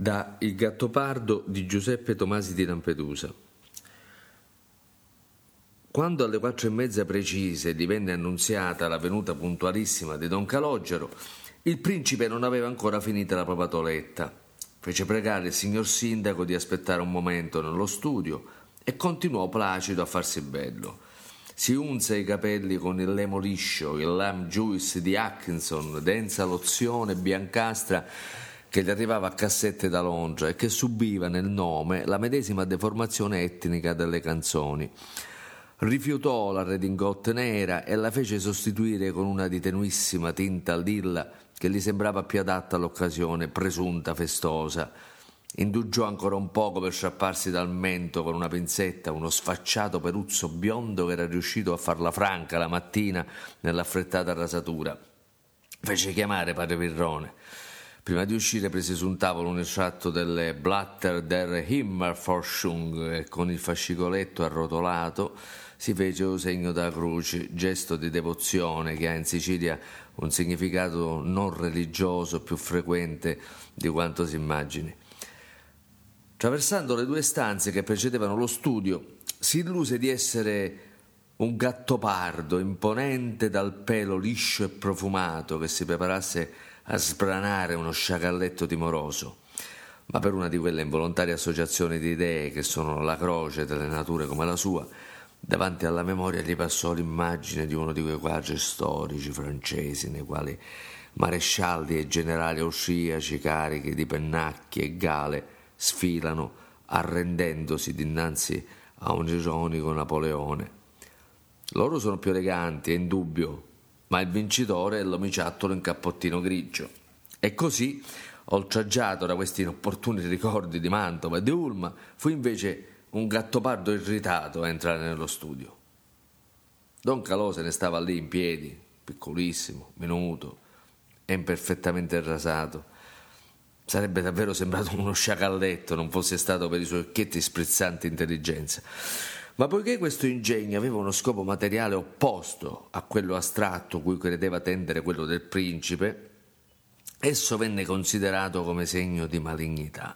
da Il Gattopardo di Giuseppe Tomasi di Lampedusa. Quando alle 4:30 precise gli venne annunziata la venuta puntualissima di Don Calogero, il principe non aveva ancora finita la propria toeletta. Fece pregare il signor sindaco di aspettare un momento nello studio e continuò placido a farsi bello. Si unse i capelli con il lemo liscio, il lime juice di Atkinson, densa lozione biancastra che gli arrivava a cassette da Londra e che subiva nel nome la medesima deformazione etnica delle canzoni. Rifiutò la redingote nera e la fece sostituire con una di tenuissima tinta lilla che gli sembrava più adatta all'occasione presunta festosa. Indugiò ancora un poco per sciapparsi dal mento con una pinzetta uno sfacciato peruzzo biondo che era riuscito a farla franca la mattina nell'affrettata rasatura. Fece chiamare padre Pirrone. Prima di uscire prese su un tavolo un estratto delle Blatter der Himmelforschung e con il fascicoletto arrotolato si fece un segno da croce, gesto di devozione che ha in Sicilia un significato non religioso più frequente di quanto si immagini. Traversando le 2 stanze che precedevano lo studio, si illuse di essere un gattopardo imponente dal pelo liscio e profumato che si preparasse a sbranare uno sciacalletto timoroso, ma per una di quelle involontarie associazioni di idee che sono la croce delle nature come la sua, davanti alla memoria gli passò l'immagine di uno di quei quadri storici francesi nei quali marescialli e generali austriaci carichi di pennacchi e gale sfilano arrendendosi dinanzi a un ironico Napoleone. Loro sono più eleganti, è indubbio, ma il vincitore è l'omiciattolo in cappottino grigio. E così, oltraggiato da questi inopportuni ricordi di Mantova e di Ulma, fu invece un gattopardo irritato a entrare nello studio. Don Calò se ne stava lì in piedi, piccolissimo, minuto e imperfettamente rasato. Sarebbe davvero sembrato uno sciacalletto, non fosse stato per i suoi occhietti sprezzanti intelligenza. Ma poiché questo ingegno aveva uno scopo materiale opposto a quello astratto cui credeva tendere quello del principe, esso venne considerato come segno di malignità.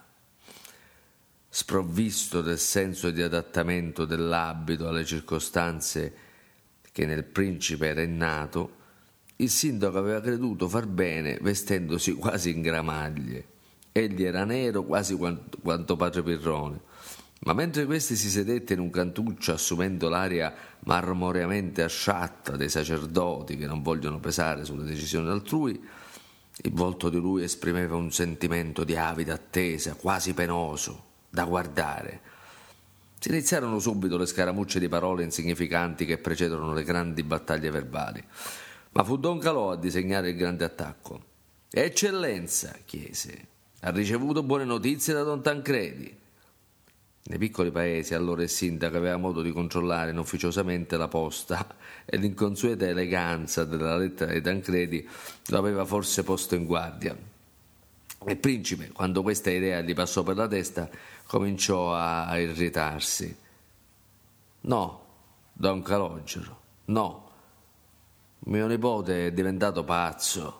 Sprovvisto del senso di adattamento dell'abito alle circostanze che nel principe era innato, il sindaco aveva creduto far bene vestendosi quasi in gramaglie. Egli era nero quasi quanto padre Pirrone, ma mentre questi si sedette in un cantuccio assumendo l'aria marmoreamente asciatta dei sacerdoti che non vogliono pesare sulle decisioni altrui, il volto di lui esprimeva un sentimento di avida attesa, quasi penoso, da guardare. Si iniziarono subito le scaramucce di parole insignificanti che precedono le grandi battaglie verbali, ma fu Don Calò a disegnare il grande attacco. «Eccellenza», chiese, «ha ricevuto buone notizie da Don Tancredi». Nei piccoli paesi allora il sindaco aveva modo di controllare inufficiosamente la posta e l'inconsueta eleganza della lettera di Tancredi lo aveva forse posto in guardia. Il principe, quando questa idea gli passò per la testa, cominciò a irritarsi. «No, Don Calogero, no, mio nipote è diventato pazzo.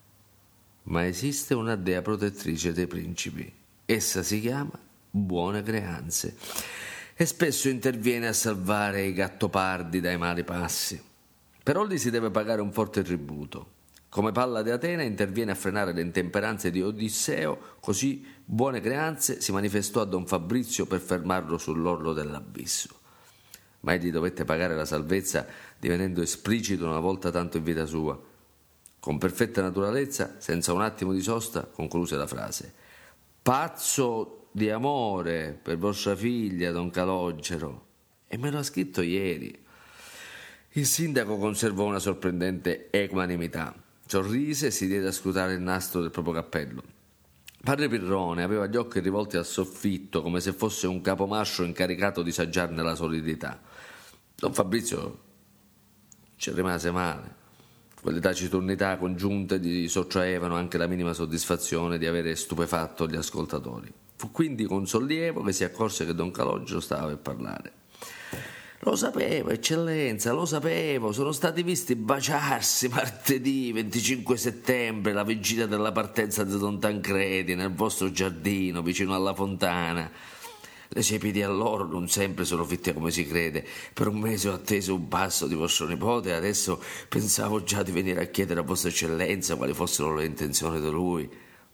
Ma esiste una dea protettrice dei principi. Essa si chiama Buone Creanze e spesso interviene a salvare i gattopardi dai mali passi. Però gli si deve pagare un forte tributo. Come palla di Atena interviene a frenare le intemperanze di Odisseo, così Buone Creanze si manifestò a Don Fabrizio per fermarlo sull'orlo dell'abisso. Ma egli dovette pagare la salvezza divenendo esplicito una volta tanto in vita sua. Con perfetta naturalezza, senza un attimo di sosta, concluse la frase. «Pazzo di amore per vostra figlia, Don Calogero, e me lo ha scritto ieri». Il sindaco conservò una sorprendente equanimità, sorrise e si diede a scrutare il nastro del proprio cappello. Padre Pirrone aveva gli occhi rivolti al soffitto come se fosse un capomascio incaricato di saggiarne la solidità. Don Fabrizio ci rimase male. Quelle taciturnità congiunte gli sottraevano anche la minima soddisfazione di avere stupefatto gli ascoltatori. Fu quindi con sollievo che si accorse che Don Calogero stava per parlare. Lo sapevo, eccellenza, lo sapevo, sono stati visti baciarsi martedì 25 settembre, la vigilia della partenza di Don Tancredi, nel vostro giardino, vicino alla fontana. Le siepi di allora non sempre sono fitte come si crede. Per un mese ho atteso un passo di vostro nipote e adesso pensavo già di venire a chiedere a vostra eccellenza quali fossero le intenzioni di lui.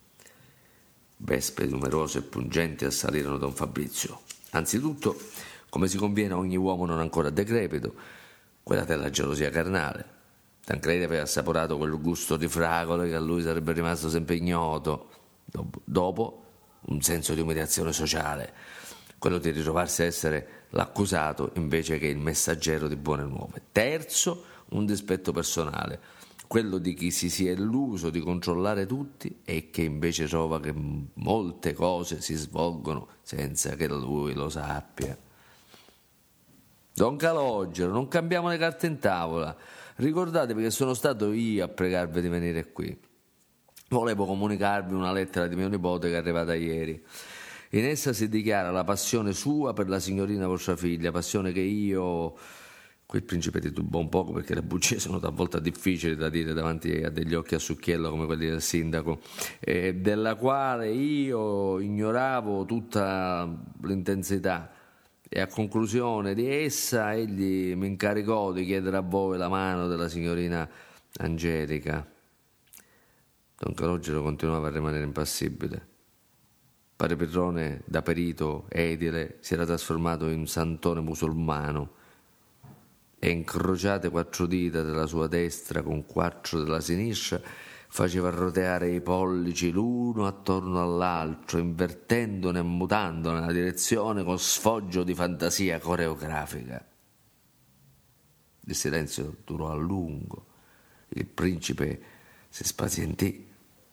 Vespe numerose e pungenti assalirono Don Fabrizio. Anzitutto, come si conviene a ogni uomo non ancora decrepito, quella della gelosia carnale. Tancredi aveva assaporato quel gusto di fragole che a lui sarebbe rimasto sempre ignoto. Dopo, un senso di umiliazione sociale, quello di ritrovarsi a essere l'accusato invece che il messaggero di buone nuove. Terzo, un dispetto personale, quello di chi si è illuso di controllare tutti e che invece trova che molte cose si svolgono senza che lui lo sappia. Don Calogero, non cambiamo le carte in tavola. Ricordatevi che sono stato io a pregarvi di venire qui. Volevo comunicarvi una lettera di mio nipote che è arrivata ieri. In essa si dichiara la passione sua per la signorina vostra figlia, passione che io... Qui il principe titubò un poco perché le bugie sono talvolta difficili da dire davanti a degli occhi a succhiello come quelli del sindaco, della quale io ignoravo tutta l'intensità. E a conclusione di essa egli mi incaricò di chiedere a voi la mano della signorina Angelica. Don Calogero continuava a rimanere impassibile. Padre Pirrone, da perito edile, si era trasformato in santone musulmano e incrociate 4 dita della sua destra con 4 della sinistra faceva roteare i pollici l'uno attorno all'altro, invertendone e mutandone la direzione con sfoggio di fantasia coreografica. Il silenzio durò a lungo. Il principe si spazientì.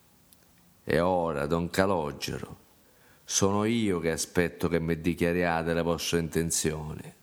E ora, Don Calogero, sono io che aspetto che mi dichiariate le vostre intenzioni.